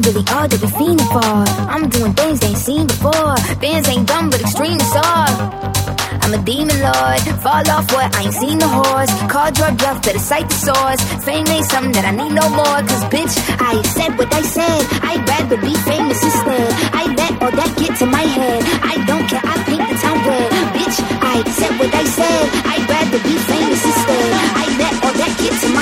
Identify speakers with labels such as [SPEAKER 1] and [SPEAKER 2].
[SPEAKER 1] really all that we fiending for. I'm doing things they ain't seen before. Bands ain't dumb, but extreme is all. I'm a demon lord, fall off what, I ain't seen the horse. Call drug bluff, better cite the source. Fame ain't something that I need no more. Cause bitch, I said what I said. I'd rather be famous instead. I let all that get to my head. I don't care, I paint the town red. Bitch, I said what I said. I'd rather be famous instead. I let all that get to my